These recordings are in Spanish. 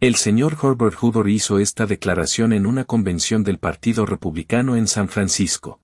El señor Herbert Hoover hizo esta declaración en una convención del Partido Republicano en San Francisco.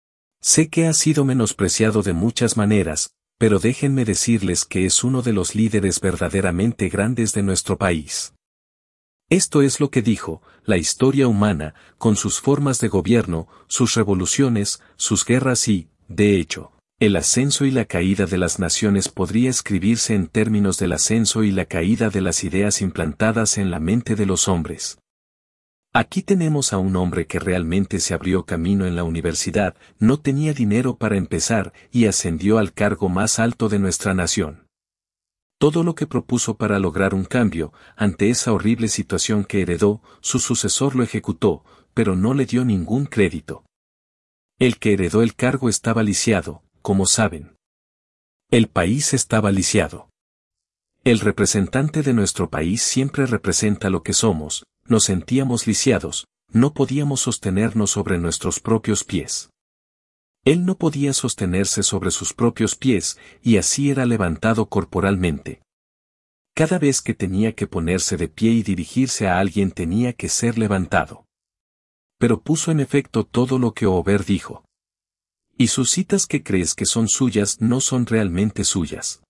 Sé que ha sido menospreciado de muchas maneras, pero déjenme decirles que es uno de los líderes verdaderamente grandes de nuestro país. Esto es lo que dijo: la historia humana, con sus formas de gobierno, sus revoluciones, sus guerras y, de hecho, el ascenso y la caída de las naciones podría escribirse en términos del ascenso y la caída de las ideas implantadas en la mente de los hombres. Aquí tenemos a un hombre que realmente se abrió camino en la universidad, no tenía dinero para empezar y ascendió al cargo más alto de nuestra nación. Todo lo que propuso para lograr un cambio, ante esa horrible situación que heredó, su sucesor lo ejecutó, pero no le dio ningún crédito. El que heredó el cargo estaba lisiado, como saben. El país estaba lisiado. El representante de nuestro país siempre representa lo que somos. Nos sentíamos lisiados, no podíamos sostenernos sobre nuestros propios pies. Él no podía sostenerse sobre sus propios pies, y así era levantado corporalmente. Cada vez que tenía que ponerse de pie y dirigirse a alguien tenía que ser levantado. Pero puso en efecto todo lo que Hoover dijo. Y sus citas que crees que son suyas no son realmente suyas.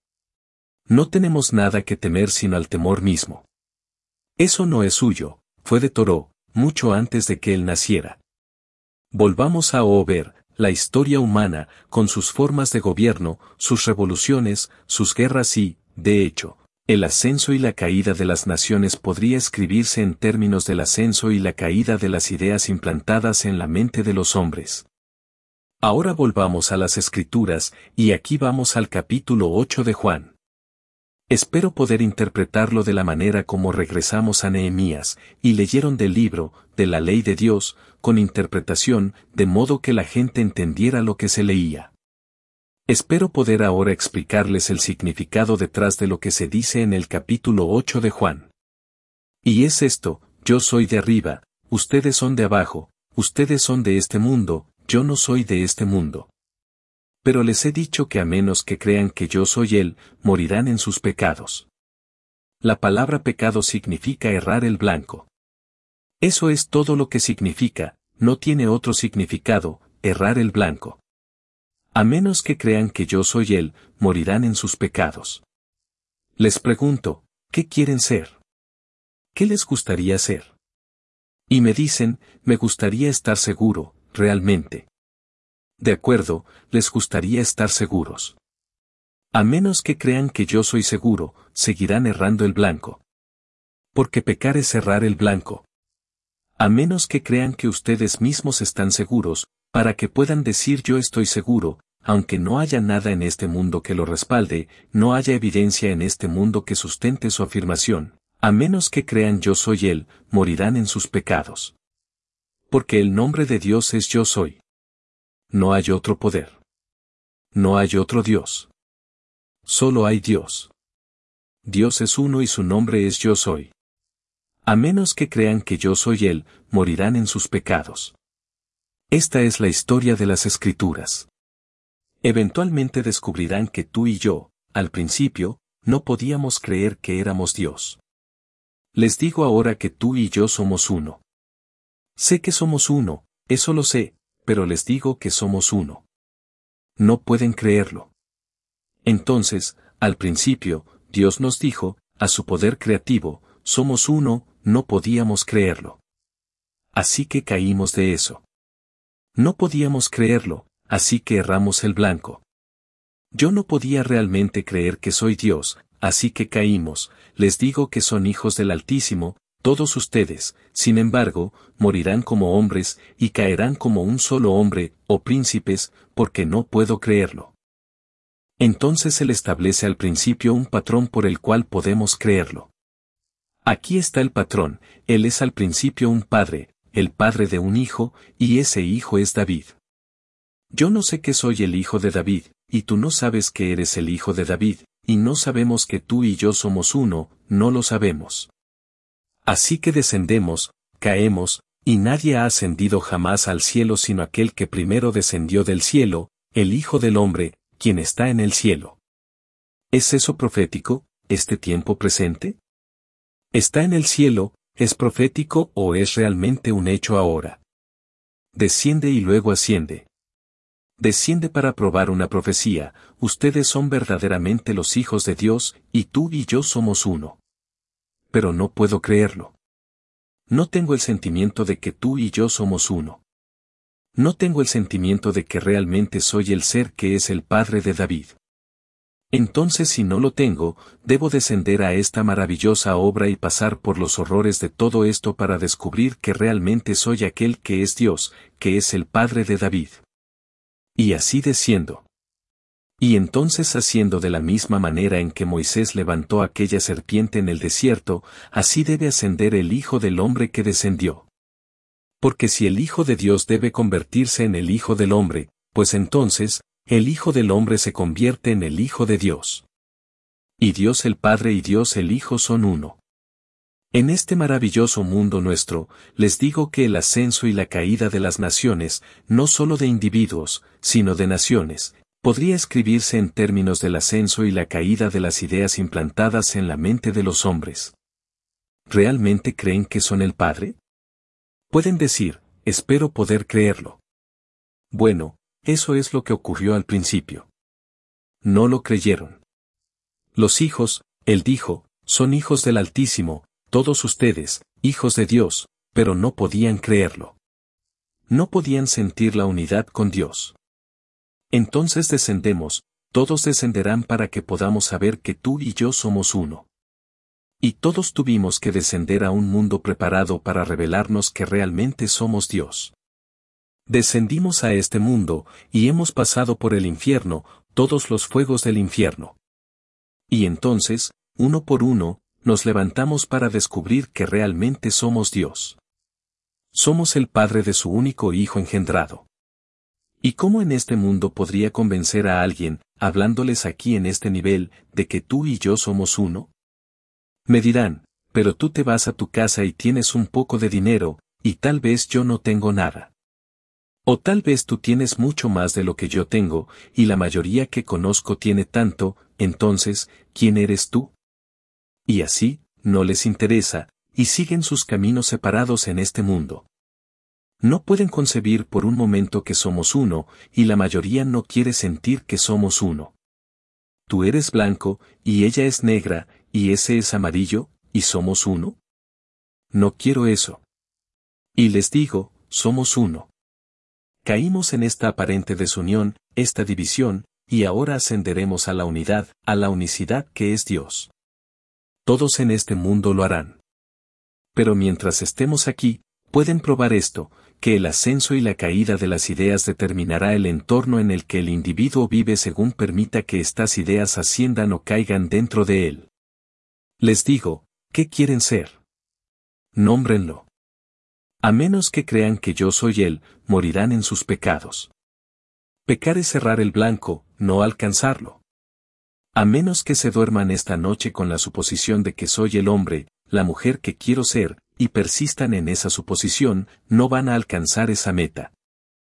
No tenemos nada que temer sino al temor mismo. Eso no es suyo, fue de Thoreau, mucho antes de que él naciera. Volvamos a Hoover, la historia humana, con sus formas de gobierno, sus revoluciones, sus guerras y, de hecho, el ascenso y la caída de las naciones podría escribirse en términos del ascenso y la caída de las ideas implantadas en la mente de los hombres. Ahora volvamos a las Escrituras, y aquí vamos al capítulo 8 de Juan. Espero poder interpretarlo de la manera como regresamos a Nehemías, y leyeron del libro, de la ley de Dios, con interpretación, de modo que la gente entendiera lo que se leía. Espero poder ahora explicarles el significado detrás de lo que se dice en el capítulo 8 de Juan. Y es esto: yo soy de arriba, ustedes son de abajo, ustedes son de este mundo, yo no soy de este mundo. Pero les he dicho que a menos que crean que yo soy Él, morirán en sus pecados. La palabra pecado significa errar el blanco. Eso es todo lo que significa, no tiene otro significado, errar el blanco. A menos que crean que yo soy Él, morirán en sus pecados. Les pregunto, ¿qué quieren ser? ¿Qué les gustaría ser? Y me dicen, me gustaría estar seguro, realmente. De acuerdo, les gustaría estar seguros. A menos que crean que yo soy seguro, seguirán errando el blanco. Porque pecar es errar el blanco. A menos que crean que ustedes mismos están seguros, para que puedan decir yo estoy seguro, aunque no haya nada en este mundo que lo respalde, no haya evidencia en este mundo que sustente su afirmación, a menos que crean yo soy Él, morirán en sus pecados. Porque el nombre de Dios es yo soy. No hay otro poder. No hay otro Dios. Solo hay Dios. Dios es uno y su nombre es yo soy. A menos que crean que yo soy Él, morirán en sus pecados. Esta es la historia de las Escrituras. Eventualmente descubrirán que tú y yo, al principio, no podíamos creer que éramos Dios. Les digo ahora que tú y yo somos uno. Sé que somos uno, eso lo sé, pero les digo que somos uno. No pueden creerlo. Entonces, al principio, Dios nos dijo, a su poder creativo, somos uno, no podíamos creerlo. Así que caímos de eso. No podíamos creerlo, así que erramos el blanco. Yo no podía realmente creer que soy Dios, así que caímos, les digo que son hijos del Altísimo, todos ustedes, sin embargo, morirán como hombres, y caerán como un solo hombre, o príncipes, porque no puedo creerlo. Entonces Él establece al principio un patrón por el cual podemos creerlo. Aquí está el patrón: Él es al principio un padre, el padre de un hijo, y ese hijo es David. Yo no sé que soy el hijo de David, y tú no sabes que eres el hijo de David, y no sabemos que tú y yo somos uno, no lo sabemos. Así que descendemos, caemos, y nadie ha ascendido jamás al cielo sino aquel que primero descendió del cielo, el Hijo del Hombre, quien está en el cielo. ¿Es eso profético, este tiempo presente? ¿Está en el cielo, es profético o es realmente un hecho ahora? Desciende y luego asciende. Desciende para probar una profecía, ustedes son verdaderamente los hijos de Dios, y tú y yo somos uno. Pero no puedo creerlo. No tengo el sentimiento de que tú y yo somos uno. No tengo el sentimiento de que realmente soy el ser que es el padre de David. Entonces si no lo tengo, debo descender a esta maravillosa obra y pasar por los horrores de todo esto para descubrir que realmente soy aquel que es Dios, que es el padre de David. Y así desciendo. Y entonces haciendo de la misma manera en que Moisés levantó aquella serpiente en el desierto, así debe ascender el Hijo del Hombre que descendió. Porque si el Hijo de Dios debe convertirse en el Hijo del Hombre, pues entonces, el Hijo del Hombre se convierte en el Hijo de Dios. Y Dios el Padre y Dios el Hijo son uno. En este maravilloso mundo nuestro, les digo que el ascenso y la caída de las naciones, no solo de individuos, sino de naciones, podría escribirse en términos del ascenso y la caída de las ideas implantadas en la mente de los hombres. ¿Realmente creen que son el Padre? Pueden decir, espero poder creerlo. Bueno, eso es lo que ocurrió al principio. No lo creyeron. Los hijos, él dijo, son hijos del Altísimo, todos ustedes, hijos de Dios, pero no podían creerlo. No podían sentir la unidad con Dios. Entonces descendemos, todos descenderán para que podamos saber que tú y yo somos uno. Y todos tuvimos que descender a un mundo preparado para revelarnos que realmente somos Dios. Descendimos a este mundo, y hemos pasado por el infierno, todos los fuegos del infierno. Y entonces, uno por uno, nos levantamos para descubrir que realmente somos Dios. Somos el Padre de su único Hijo engendrado. ¿Y cómo en este mundo podría convencer a alguien, hablándoles aquí en este nivel, de que tú y yo somos uno? Me dirán, pero tú te vas a tu casa y tienes un poco de dinero, y tal vez yo no tengo nada. O tal vez tú tienes mucho más de lo que yo tengo, y la mayoría que conozco tiene tanto, entonces, ¿quién eres tú? Y así, no les interesa, y siguen sus caminos separados en este mundo. No pueden concebir por un momento que somos uno, y la mayoría no quiere sentir que somos uno. Tú eres blanco, y ella es negra, y ese es amarillo, ¿y somos uno? No quiero eso. Y les digo, somos uno. Caímos en esta aparente desunión, esta división, y ahora ascenderemos a la unidad, a la unicidad que es Dios. Todos en este mundo lo harán. Pero mientras estemos aquí, pueden probar esto, que el ascenso y la caída de las ideas determinará el entorno en el que el individuo vive según permita que estas ideas asciendan o caigan dentro de él. Les digo, ¿qué quieren ser? Nómbrenlo. A menos que crean que yo soy Él, morirán en sus pecados. Pecar es cerrar el blanco, no alcanzarlo. A menos que se duerman esta noche con la suposición de que soy el hombre, la mujer que quiero ser, y persistan en esa suposición, no van a alcanzar esa meta.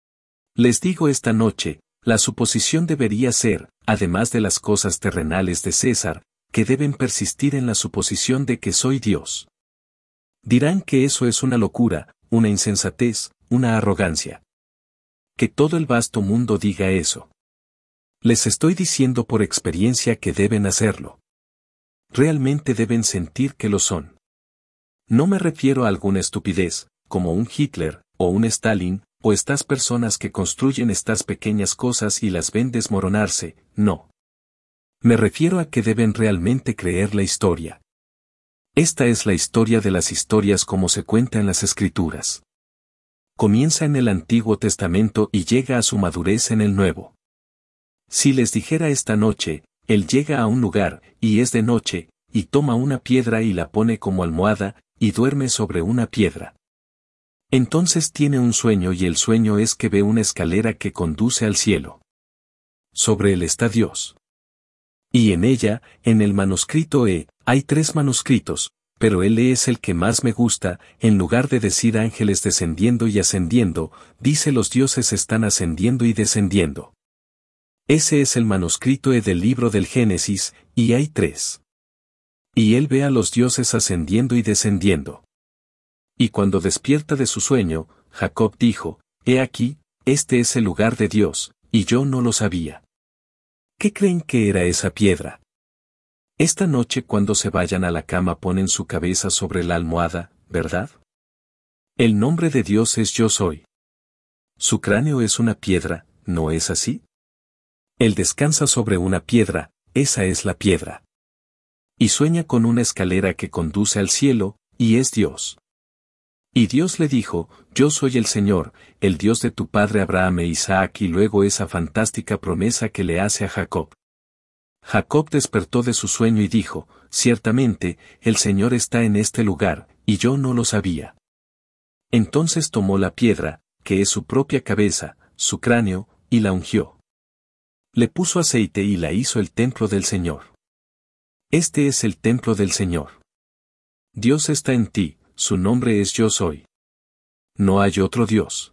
Les digo esta noche, la suposición debería ser, además de las cosas terrenales de César, que deben persistir en la suposición de que soy Dios. Dirán que eso es una locura, una insensatez, una arrogancia. Que todo el vasto mundo diga eso. Les estoy diciendo por experiencia que deben hacerlo. Realmente deben sentir que lo son. No me refiero a alguna estupidez, como un Hitler, o un Stalin, o estas personas que construyen estas pequeñas cosas y las ven desmoronarse, no. Me refiero a que deben realmente creer la historia. Esta es la historia de las historias como se cuenta en las Escrituras. Comienza en el Antiguo Testamento y llega a su madurez en el Nuevo. Si les dijera esta noche, él llega a un lugar, y es de noche, y toma una piedra y la pone como almohada, y duerme sobre una piedra. Entonces tiene un sueño y el sueño es que ve una escalera que conduce al cielo. Sobre él está Dios. Y en ella, en el manuscrito hay 3 manuscritos, pero él es el que más me gusta, en lugar de decir ángeles descendiendo y ascendiendo, dice los dioses están ascendiendo y descendiendo. Ese es el manuscrito del libro del Génesis, y hay 3. Y él ve a los dioses ascendiendo y descendiendo. Y cuando despierta de su sueño, Jacob dijo, «He aquí, este es el lugar de Dios, y yo no lo sabía». ¿Qué creen que era esa piedra? Esta noche cuando se vayan a la cama ponen su cabeza sobre la almohada, ¿verdad? El nombre de Dios es Yo Soy. Su cráneo es una piedra, ¿no es así? Él descansa sobre una piedra, esa es la piedra. Y sueña con una escalera que conduce al cielo, y es Dios. Y Dios le dijo, «Yo soy el Señor, el Dios de tu padre Abraham e Isaac», y luego esa fantástica promesa que le hace a Jacob. Jacob despertó de su sueño y dijo, «Ciertamente, el Señor está en este lugar, y yo no lo sabía». Entonces tomó la piedra, que es su propia cabeza, su cráneo, y la ungió. Le puso aceite y la hizo el templo del Señor. Este es el templo del Señor. Dios está en ti, su nombre es Yo Soy. No hay otro Dios.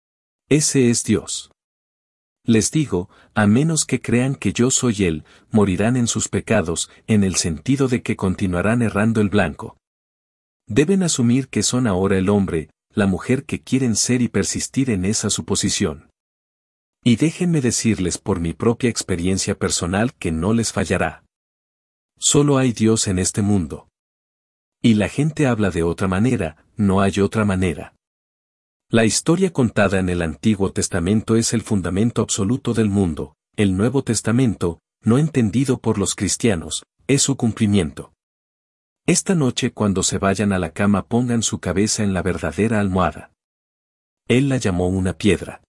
Ese es Dios. Les digo, a menos que crean que yo soy Él, morirán en sus pecados, en el sentido de que continuarán errando el blanco. Deben asumir que son ahora el hombre, la mujer que quieren ser y persistir en esa suposición. Y déjenme decirles por mi propia experiencia personal que no les fallará. Solo hay Dios en este mundo. Y la gente habla de otra manera, no hay otra manera. La historia contada en el Antiguo Testamento es el fundamento absoluto del mundo, el Nuevo Testamento, no entendido por los cristianos, es su cumplimiento. Esta noche cuando se vayan a la cama pongan su cabeza en la verdadera almohada. Él la llamó una piedra.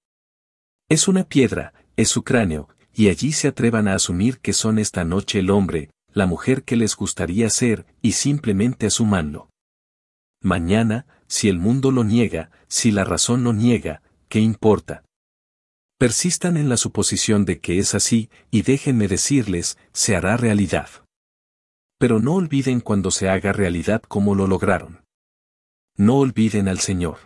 Es una piedra, es su cráneo, y allí se atrevan a asumir que son esta noche el hombre, la mujer que les gustaría ser, y simplemente asumanlo. Mañana, si el mundo lo niega, si la razón lo niega, ¿qué importa? Persistan en la suposición de que es así, y déjenme decirles, se hará realidad. Pero no olviden cuando se haga realidad cómo lo lograron. No olviden al Señor.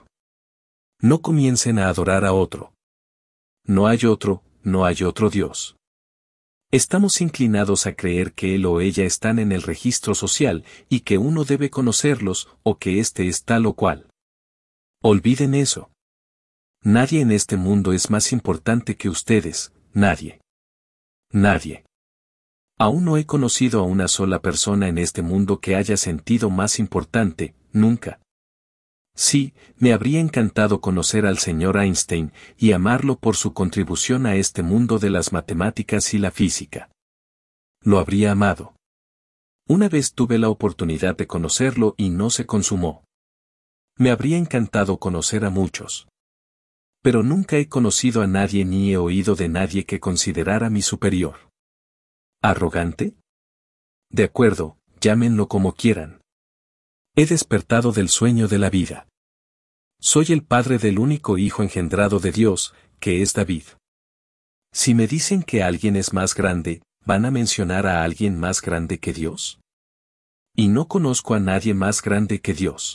No comiencen a adorar a otro. No hay otro Dios. Estamos inclinados a creer que él o ella están en el registro social, y que uno debe conocerlos, o que éste es tal o cual. Olviden eso. Nadie en este mundo es más importante que ustedes, nadie. Nadie. Aún no he conocido a una sola persona en este mundo que haya sentido más importante, nunca. Sí, me habría encantado conocer al señor Einstein, y amarlo por su contribución a este mundo de las matemáticas y la física. Lo habría amado. Una vez tuve la oportunidad de conocerlo y no se consumó. Me habría encantado conocer a muchos. Pero nunca he conocido a nadie ni he oído de nadie que considerara mi superior. ¿Arrogante? De acuerdo, llámenlo como quieran. He despertado del sueño de la vida. Soy el padre del único hijo engendrado de Dios, que es David. Si me dicen que alguien es más grande, ¿van a mencionar a alguien más grande que Dios? Y no conozco a nadie más grande que Dios.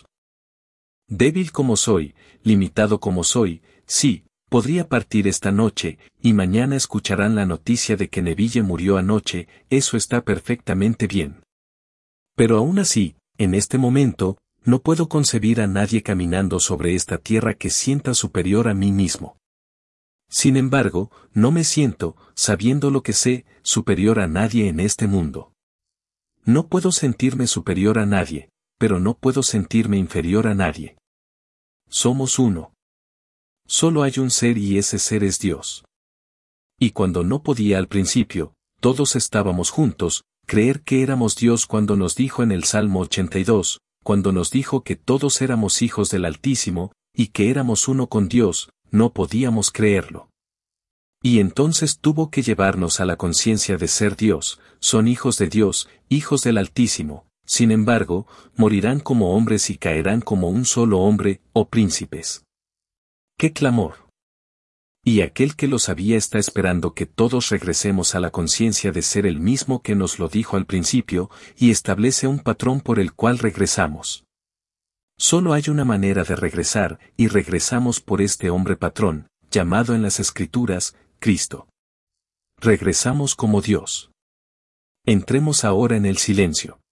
Débil como soy, limitado como soy, sí, podría partir esta noche, y mañana escucharán la noticia de que Neville murió anoche, eso está perfectamente bien. Pero aún así, en este momento, no puedo concebir a nadie caminando sobre esta tierra que sienta superior a mí mismo. Sin embargo, no me siento, sabiendo lo que sé, superior a nadie en este mundo. No puedo sentirme superior a nadie, pero no puedo sentirme inferior a nadie. Somos uno. Solo hay un ser y ese ser es Dios. Y cuando no podía al principio, todos estábamos juntos, creer que éramos Dios cuando nos dijo en el Salmo 82, cuando nos dijo que todos éramos hijos del Altísimo, y que éramos uno con Dios, no podíamos creerlo. Y entonces tuvo que llevarnos a la conciencia de ser Dios, son hijos de Dios, hijos del Altísimo, sin embargo, morirán como hombres y caerán como un solo hombre, oh príncipes. ¡Qué clamor! Y aquel que lo sabía está esperando que todos regresemos a la conciencia de ser el mismo que nos lo dijo al principio, y establece un patrón por el cual regresamos. Solo hay una manera de regresar, y regresamos por este hombre patrón, llamado en las Escrituras, Cristo. Regresamos como Dios. Entremos ahora en el silencio.